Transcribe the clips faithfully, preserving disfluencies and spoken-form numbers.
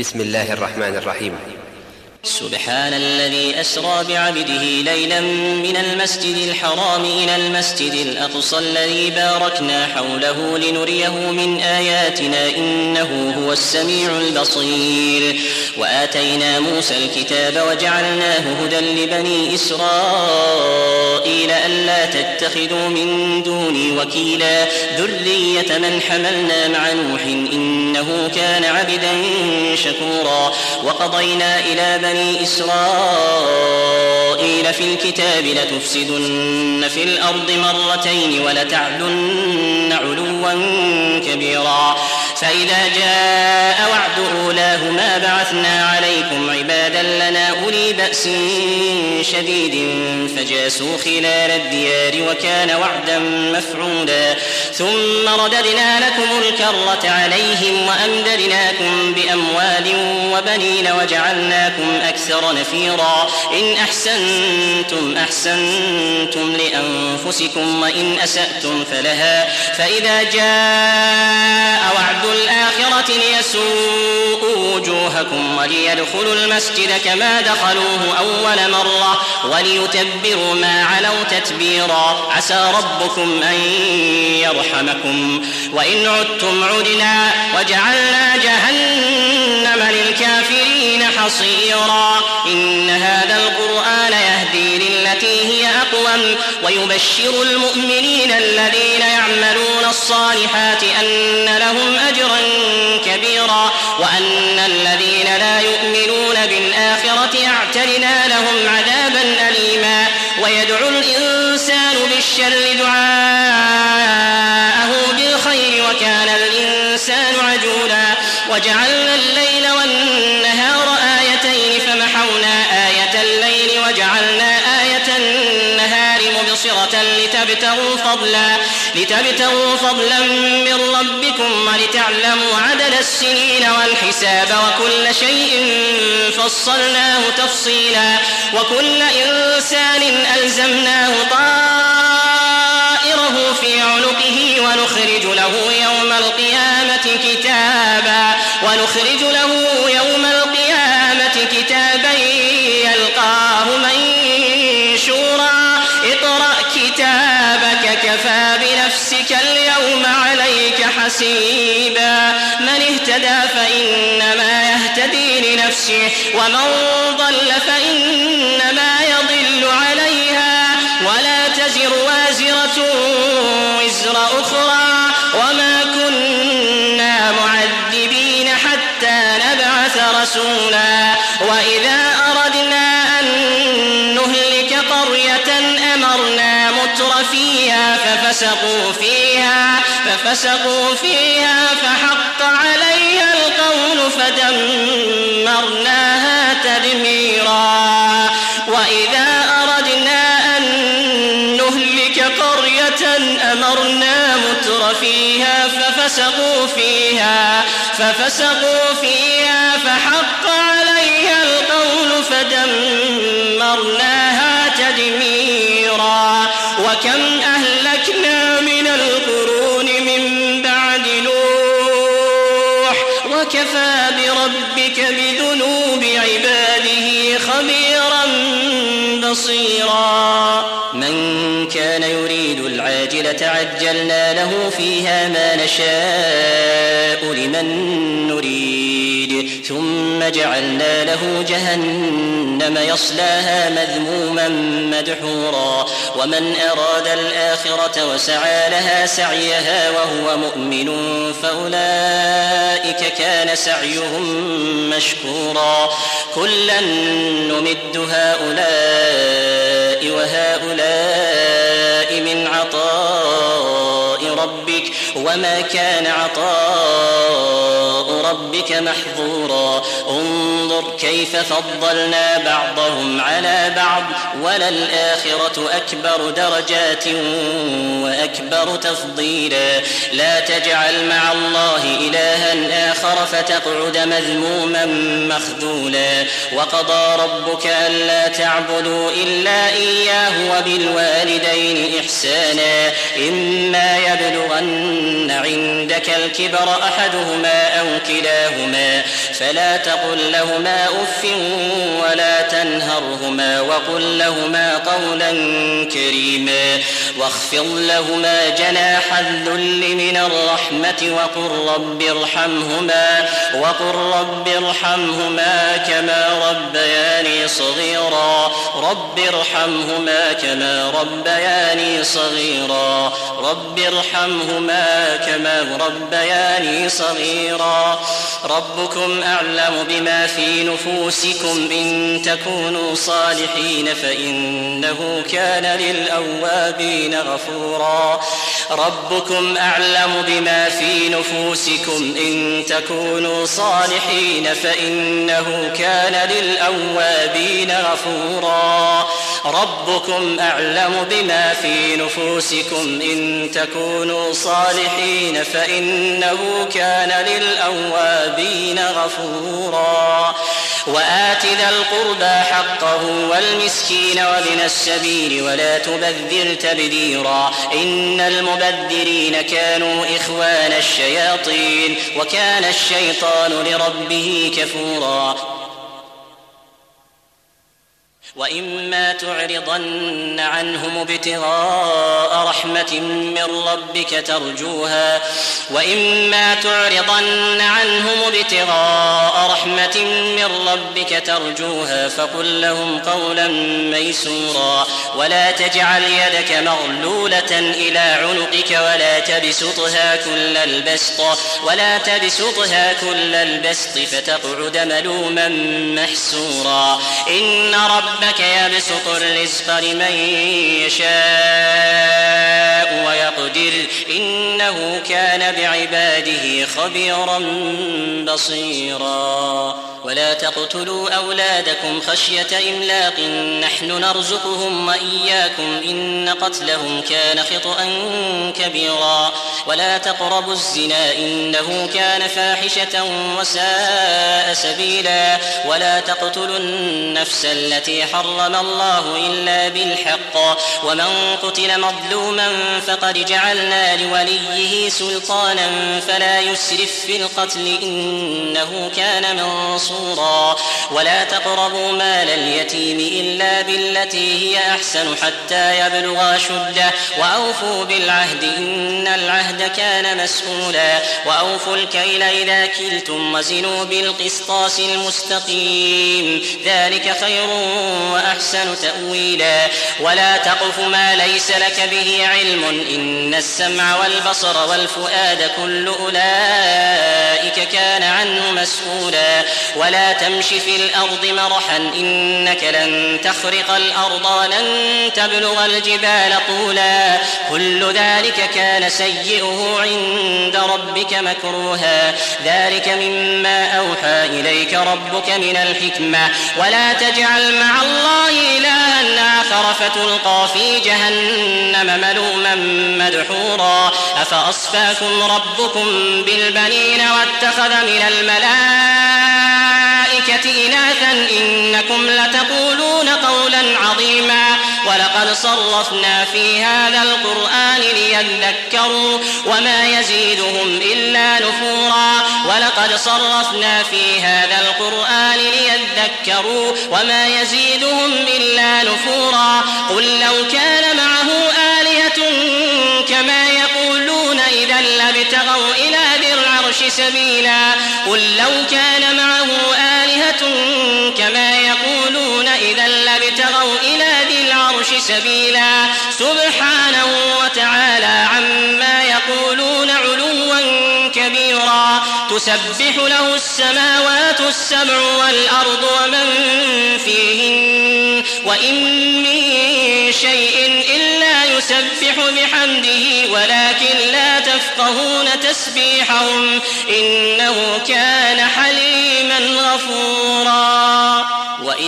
بسم الله الرحمن الرحيم. سبحان الذي أسرى بعبده ليلا من المسجد الحرام إلى المسجد الأقصى الذي باركنا حوله لنريه من آياتنا إنه هو السميع البصير. وآتينا موسى الكتاب وجعلناه هدى لبني إسرائيل ألا تتخذوا من دوني وكيلا ذرية من حملنا مع نوح إنه كان عبدا شكورا. وقضينا إلى بني إسرائيل في الكتاب لتفسدن في الأرض مرتين ولتعلن علوا كبيرا. فإذا جاء وعد أولاهما بعثنا عليكم عبادا لنا أولي بأس شديد فجاسوا خلال الديار وكان وعدا مفعولا. ثم رددنا لكم الكرة عليهم وأمددناكم بأموال وبنين وجعلناكم أكثر نفيرا. إن أحسنتم أحسنتم لأنفسكم وإن أسأتم فلها. فإذا جاء وعد الآخرة ليسوءوا وجوهكم وليدخلوا المسجد كما دخلوه أول مرة وليتبروا ما علوا تتبيرا. عسى ربكم أن يرحمكم وإن عدتم عدنا وجعلنا جهنم للكافرين حصيرا. إن هذا القرآن يهدي للتي هي أقوم ويبشر المؤمنين الذين يعملون الصالحات أن لهم أجرا كبيرا وأن الذين لا يؤمنون بالآخرة اعتدنا لهم عذابا أليما. ويدعو الإنسان بالشر دعاءه بالخير وكان الإنسان عجولا. وجعلنا الليل والنهار آيتين فمحونا آية الليل وجعلنا آية النهار مبصرة لتبتغوا فضلا لتبتغوا فضلا من ربكم ولتعلموا عدد السنين والحساب وكل شيء فصلناه تفصيلا. وكل إنسان ألزمناه طائره في عنقه ونخرج له يوم القيامة كتابا ونخرج له يوم القيامة كتابا يلقاه منشورا. اقرأ كتابك كفى بنفسك اليوم عليك حسيبا. من اهتدى فإنما يهتدي لنفسه ومن ضل فإنما يضل عليها ولا تزر وازرة وزر أخرى وما كنا معذبين حتى نبعث رسولا. وإذا أردنا أن نهلك قرية أمرنا متر فيها ففسقوا فيها ففسقوا فيها فحق عليها القول فدمرناها تدميرا. وإذا أردنا أن نهلك قرية أمرنا متر فيها ففسقوا فيها ففسقوا فيها فحق عليها القول فدمرناها تدميرا. وكم أهلكنا من القرون من بعد نوح وكفى بربك بذنوب عباده خبيرا بصيرا. من كان يريد العاجلة عجلنا له فيها ما نشاء لمن نريد ثم جعلنا له جهنم يصلاها مذموما مدحورا. ومن أراد الآخرة وسعى لها سعيها وهو مؤمن فأولئك كان سعيهم مشكورا. كلا نمد هؤلاء وهؤلاء من عطاء ربك وما كان عطاء ربك محظورا. انظر كيف فضلنا بعضهم على بعض وللآخرة أكبر درجات وأكبر تفضيلا. لا تجعل مع الله إلها آخر فتقعد مذموما مخذولا. وقضى ربك ألا تعبدوا إلا إياه وبالوالدين إحسانا. إما يبلغن عندك الكبر أحدهما أو كلاهما كلاهما فلا تقل لهما أف ولا تنهرهما وقل لهما قولا كريما واخفض لهما جناح الذل من الرحمة وقل رب ارحمهما وقل رب ارحمهما كما ربياني صغيرا رب ارحمهما كما ربياني صغيرا رب ارحمهما كما ربياني صغيرا ربكم أعلم بما في نفوسكم إن تكونوا صالحين فإنه كان للأوابين غفورا ربكم أعلم بما في نفوسكم إن تكونوا صالحين فإنه كان للأوابين غفورا ربكم أعلم بما في نفوسكم إن تكونوا صالحين فإنه كان للأوابين غفورا وآت ذا القربى حقه والمسكين وابن السبيل ولا تبذر تبذيرا إن المبذرين كانوا إخوان الشياطين وكان الشيطان لربه كفورا وإما تعرضن عنهم ابتغاء رحمة من ربك ترجوها وإما تعرضن عنهم ابتغاء رحمة من ربك ترجوها فقل لهم قولا ميسورا ولا تجعل يدك مغلولة إلى عنقك ولا تبسطها كل البسط ولا تبسطها كل البسط فتقعد ملوما محسورا إن ربك ربك يبسط الرزق لمن يشاء ويقدر إنه كان بعباده خبيرا بصيرا ولا تقتلوا أولادكم خشية إملاق نحن نرزقهم وإياكم إن قتلهم كان خطأ كبيرا ولا تقربوا الزنا إنه كان فاحشة وساء سبيلا ولا تقتلوا النفس التي حرم الله إلا بالحق ومن قتل مظلوما فقد جعلنا لوليه سلطانا فلا يسرف في القتل إنه كان منصورا ولا تقربوا مال اليتيم إلا بالتي هي أحسن حتى يبلغ أشده وأوفوا بالعهد إن العهد كان مسؤولا وأوفوا الكيل إذا كلتم وزنوا بالقسطاس المستقيم ذلك خير وأحسن تأويلا ولا تقف ما ليس لك به علم إن السمع والبصر والفؤاد كل أولئك كان عنه مسؤولا ولا تمش في الأرض مرحا إنك لن تخرق الأرض ولن تبلغ الجبال طولا كل ذلك كان سيئه عند ربك مكروها ذلك مما أوحى إليك ربك من الحكمة ولا تجعل مع الله إلها آخر فتلقى في جهنم ملوما مدحورا أفأصفاكم ربكم بالبنين واتخذ من الملائكة إناثا إنكم لتقولون قولا عظيما ولقد صرفنا في هذا القرآن ليذكروا وما يزيدهم إلا نفورا ولقد صرفنا في هذا القرآن ليذكروا وما يزيدهم إلا نفورا قل لو كان معه آلهة كما يقولون إذا لابتغوا إلى ذي العرش سبيلا قل لو كان معه آلهة كما يقولون إذا لابتغوا إلى ذي العرش سبيلا سبحانه وتعالى عما يقولون علوا كبيرا تسبح له السماوات السبع والأرض ومن فيهن وإن من شيء إلا يسبح بحمده ولكن لا تفقهون تسبيحهم إنه كان حليما غفورا وإذ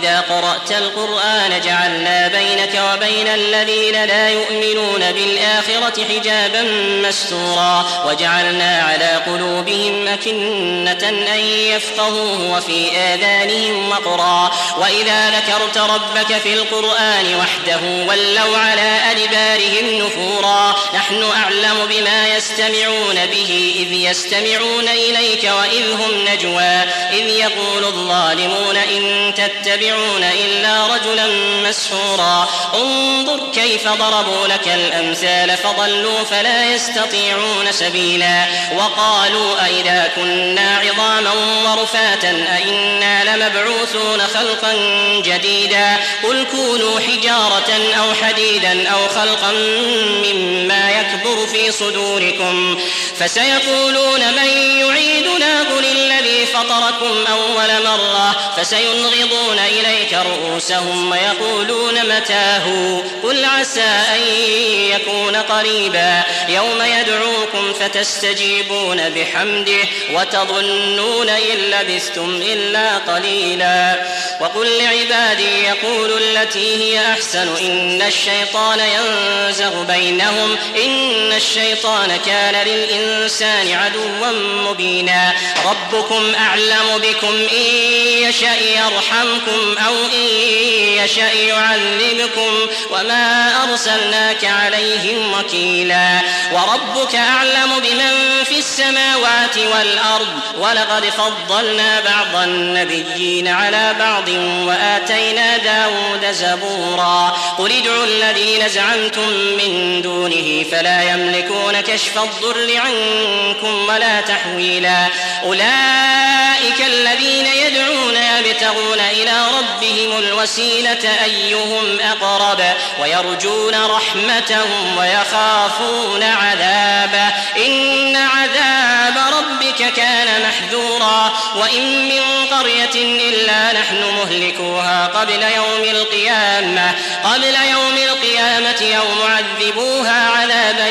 وإذا قرأت القرآن جعلنا بينك وبين الذين لا يؤمنون بالآخرة حجابا مستورا وجعلنا على قلوبهم أكنة أن يفقهوه وفي آذانهم وقرا وإذا ذكرت ربك في القرآن وحده ولوا على أدبارهم نفورا نحن أعلم بما يستمعون به إذ يستمعون إليك وإذ هم نجوى إذ يقول الظالمون إن تتبعون إلا رجلا مسحورا انظر كيف ضربوا لك الأمثال فضلوا فلا يستطيعون سبيلا وقالوا أئذا كنا عظاما ورفاتا أئنا لمبعوثون خلقا جديدا قل كونوا حجارة أو حديدا أو خلقا مما يكبر في صدوركم فسيقولون من يعيدنا قل الذي فطركم أول مرة فسينغضون إليك رؤوسهم ويقولون متاه قل عسى أن يكون قريبا يوم يدعوكم فتستجيبون بحمده وتظنون إن لبثتم إلا قليلا وقل لعبادي يقولوا التي هي أحسن إن الشيطان ينزغ بينهم إن الشيطان كان للإنسان عدوا مبينا ربكم أعلم بكم إن يشأ يرحمكم أو إن يشأ يعذبكم وما أرسلناك عليهم وكيلا وربك أعلم بمن في السماوات والأرض ولقد فضلنا بعض النبيين على بعض وآتينا داود زبورا قل ادعوا الذين زعمتم من دونه فلا يملكون كشف الضر عنكم ولا تحويلا أولئك الذين يدعون يبتغون إلى ربهم الوسيلة أيهم أقرب ويرجون رحمتهم ويخافون عذابه إن عذاب ربك كان محذورا وإن من قرية إلا نحن مهلكوها قبل يوم القيامة قبل يوم القيامة أو معذبوها عذابا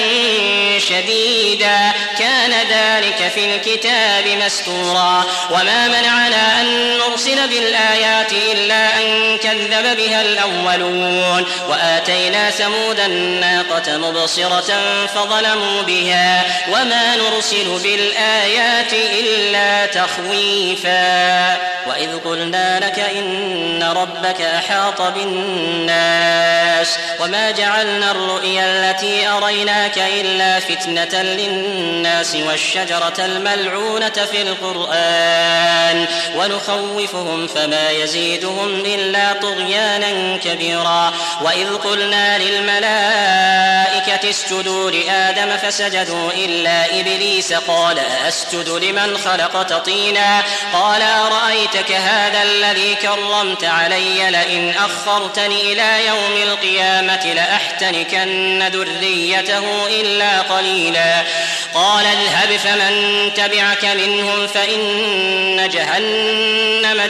شديدا كان ذلك في الكتاب مستورا وما منعنا أن نرسل بالآيات إلا أن كذب بها الأولون وآتينا ثمود الناقة مبصرة فظلموا بها وما نرسل بالآيات إلا تخويفا وإذ قلنا لك إن ربك أحاط بالناس وما جعلنا الرؤيا التي أريناك إلا فتنة للناس والشجرة الملعونة في القرآن ونخوفهم فما يزيدهم إلا طغيانا كبيرا وإذ قلنا للملائكة اسجدوا لآدم فسجدوا إلا إبليس قال أسجد لمن خلقت طينا قال أرأيتك هذا الذي كرمت علي لئن أخرتني إلى يوم القيامة لأحتنكن ذريته إلا قليلا قال اذهب فمن تبعك منهم فإن جهنم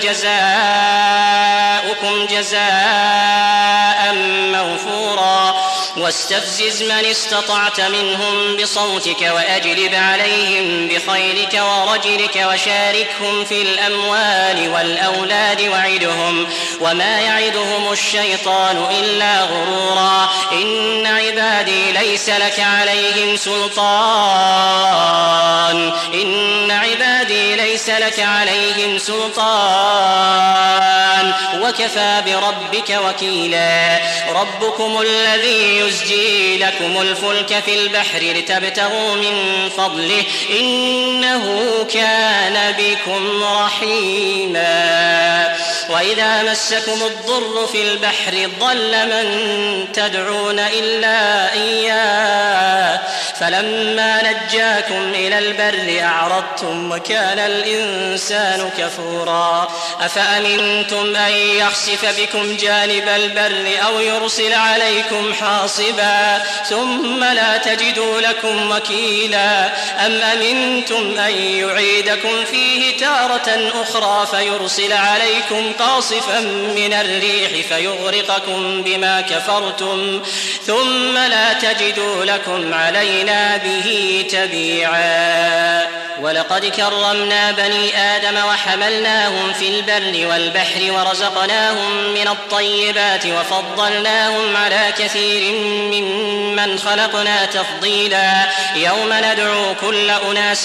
جزاؤكم جزاء موفورا واستفزز من استطعت منهم بصوتك وأجلب عليهم بخيلك ورجلك وشاركهم في الأموال والأولاد وعدهم وما يعدهم الشيطان إلا غرورا إن عبادي ليس لك عليهم سلطان إن عبادي ليس لك عليهم سلطان وكفى بربك وكيلا ربكم الذي يزجي لكم الفلك في البحر لتبتغوا من فضله إنه كان بكم رحيما وإذا مسكم الضر في البحر ضل من تدعون إلا إياه فلما نجاكم إلى البر أعرضتم وكان الإنسان كفورا أفأمنتم أن يخسف بكم جانب البر أو يرسل عليكم حاصبا ثم لا تجدوا لكم وكيلا أم أمنتم أن يعيدكم فيه تارة أخرى فيرسل عليكم قاصفا من الريح فيغرقكم بما كفرتم ثم لا تجدوا لكم علينا به تبيعا ولقد كرمنا بني آدم وحملناهم في البر والبحر ورزقناهم من الطيبات وفضلناهم على كثير ممن خلقنا تفضيلا يوم ندعو كل أناس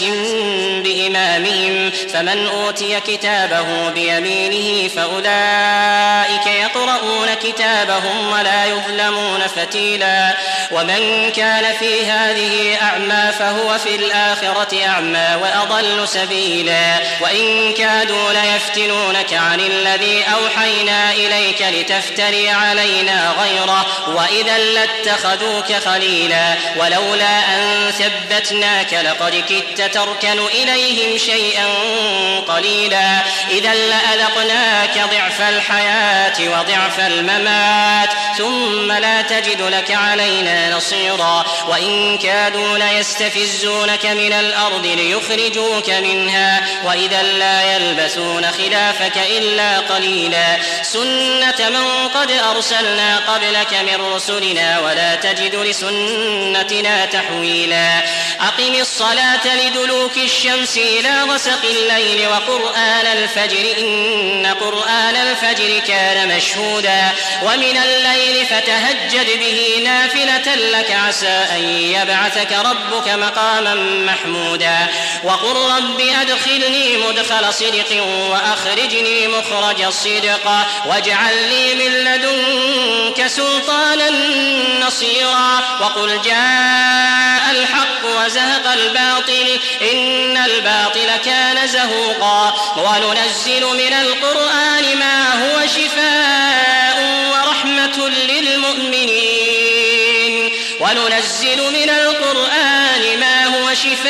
بإمامهم فمن أوتي كتابه بيمينه فأولئك يقرؤون كتابهم ولا يظلمون فتيلا ومن كان في هذه أعمى فهو في الآخرة أعمى وأضل سبيلا وإن كادوا ليفتنونك عن الذي أوحينا إليك لتفتري علينا غيره وإذا لاتخذوك خليلا ولولا أن ثبتناك لقد كدت تركن إليهم شيئا قليلا إذا لأذقناك ضعف الحياة وضعف الممات ثم لا تجد لك علينا نصيرا وإن كادوا ليستفزونك من الأرض ليخرجوك منها وإذا لا يلبثون خلافك إلا قليلا سنة من قد أرسلنا قبلك من رسلنا ولا تجد لسنتنا تحويلا أقم الصلاة لدلوك الشمس إلى غسق الليل وقرآن الفجر إن قرآن الفجر كان مشهودا ومن الليل فتهجد به نافلة لك عسى أن يبعثك ربك مقاما محمودا وقل رب أدخلني مدخل صدق وأخرجني مخرج صدق واجعل لي من لدنك سلطانا نصيرا وقل جاء الحق وزهق الباطل إن الباطل كان زهوقا وننزل من القرآن ما هو شفاء ورحمة للمؤمنين وننزل من القرآن ما هو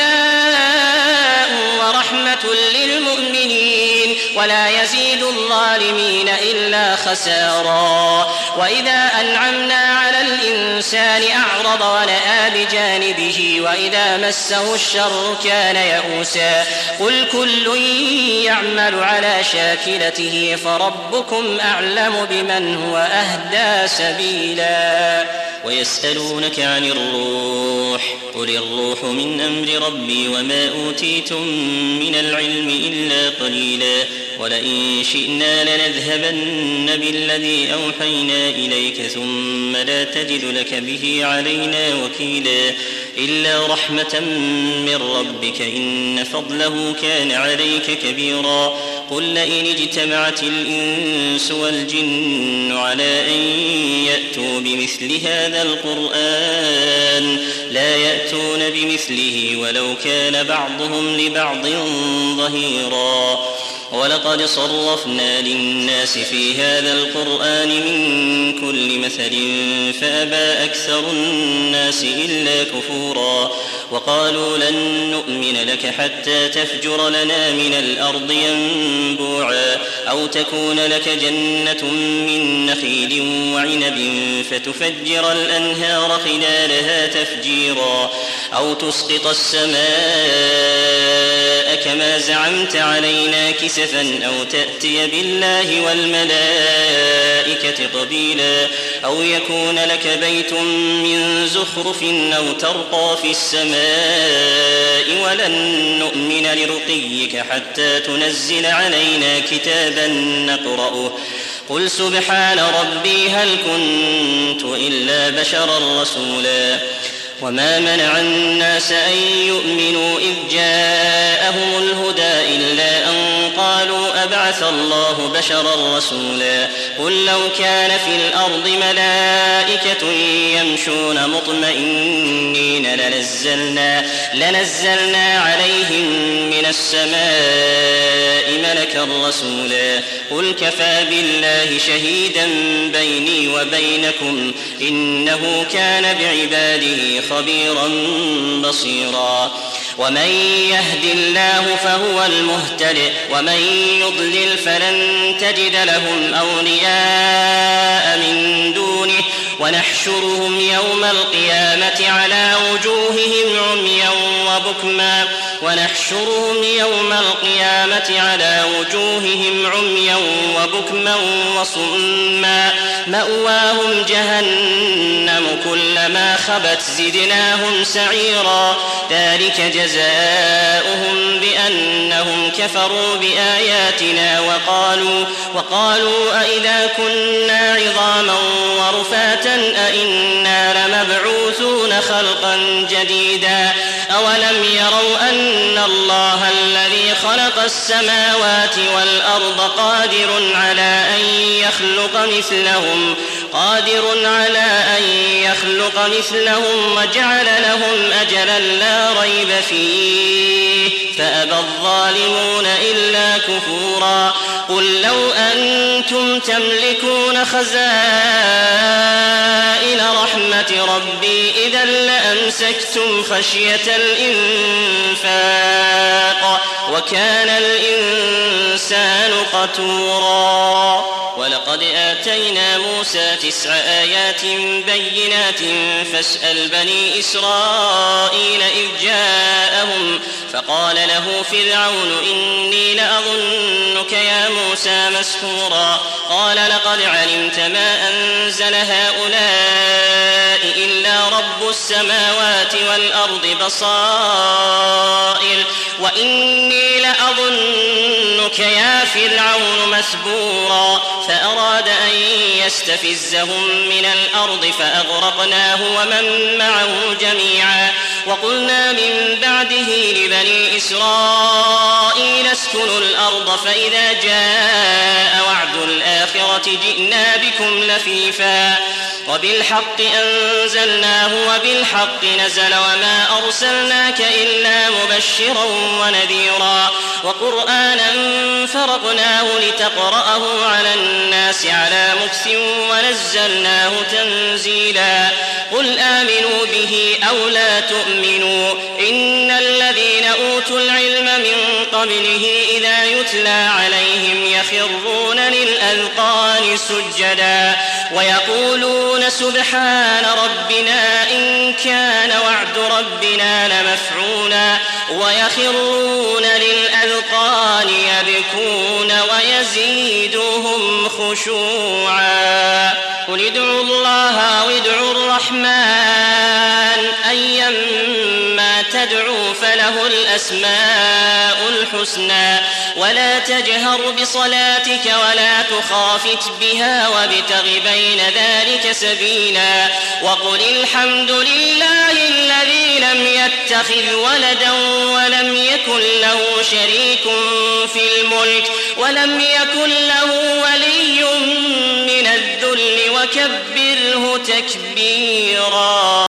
شفاء ورحمة للمؤمنين ولا يزيد الظالمين إلا خسارا وإذا أنعمنا على الإنسان أعرض ونأى بجانبه وإذا مسه الشر كان يئوسا قل كل يعمل على شاكلته فربكم أعلم بمن هو أهدى سبيلا ويسألونك عن الروح قل الروح من أمر ربي وما أوتيتم من العلم إلا قليلا ولئن شئنا لنذهبن بالذي أوحينا إليك ثم لا تجد لك به علينا وكيلا إلا رحمة من ربك إن فضله كان عليك كبيرا قل لئن اجتمعت الإنس والجن على أن يأتوا بمثل هذا القرآن لا يأتون بمثله ولو كان بعضهم لبعض ظهيرا ولقد صرفنا للناس في هذا القرآن من كل مثل فأبى أكثر الناس إلا كفورا وقالوا لن نؤمن لك حتى تفجر لنا من الأرض ينبوعا أو تكون لك جنة من نخيل وعنب فتفجر الأنهار خلالها تفجيرا أو تسقط السماء كما زعمت علينا كسفا أو تأتي بالله والملائكة قبيلا أو يكون لك بيت من زخرف أو ترقى في السماء ولن نؤمن لرقيك حتى تنزل علينا كتابا نقرأه قل سبحان ربي هل كنت إلا بشرا رسولا وما منع الناس أن يؤمنوا إذ جاءهم الهدى إلا أن قالوا أبعث الله بشرا رسولا قل لو كان في الأرض ملائكة يمشون مطمئنين لنزلنا, لنزلنا عليهم من السماء ملكا رسولا قل كفى بالله شهيدا بيني وبينكم إنه كان بعباده خبيرا بصيرا ومن يهد الله فهو المهتد ومن يضلل فلن تجد لهم أولياء من دونه ونحشرهم يوم القيامة على وجوههم عميا وبكما ونحشرهم يوم القيامة على وجوههم عميا وبكما وصما مأواهم جهنم كلما خبت زدناهم سعيرا ذلك جزاؤهم بأنهم كفروا بآياتنا وقالوا, وقالوا أئذا كنا عظاما ورفاتا أئنا لمبعوثون خلقا جديدا أولم يروا أن الله الذي خلق السماوات والأرض قادر على أن يخلق مثلهم قادر على أن يخلق مثلهم وجعل لهم أجلا لا ريب فيه فأبى الظالمون إلا كفورا قل لو أنتم تملكون خزائن رحمة ربي إذا لأمسكتم خشية الإنفاق وكان الإنسان قتورا ولقد آتينا موسى تسع آيات بينات فاسأل بني إسرائيل إذ جاءهم فقال له فرعون إني لأظنك يا موسى مسحورا قال لقد علمت ما أنزل هؤلاء إلا رب السماوات والأرض بصائر وإني لأظنك يا فرعون مسبورا فأراد أن يستفزهم من الأرض فأغرقناه ومن معه جميعا وقلنا من بعده لبني إسرائيل اسكنوا الأرض فإذا جاء وعد الآخرة جئنا بكم لفيفا وبالحق أنزلناه وبالحق نزل وما أرسلناك إلا مبشرا ونذيرا وقرآنا فرقناه لتقرأه على الناس على مكث ونزلناه تنزيلا قل آمنوا به أو لا تؤمنوا إن الذين أوتوا العلم من قبله إذا يتلى عليهم يخرون للأذقان سجدا ويقولون سبحان ربنا إن كان وعد ربنا لمفعولا ويخرون للأذقان يبكون ويزيدهم خشوعا قل ادعوا الله أو ادعوا الرحمن أيما تدعوا فله الأسماء الحسنى ولا تجهر بصلاتك ولا تخافت بها وابتغ بين ذلك سبيلا وقل الحمد لله الذي لم يتخذ ولدا ولم يكن له شريك في الملك ولم يكن له ولي من الذل وكبره تكبيرا.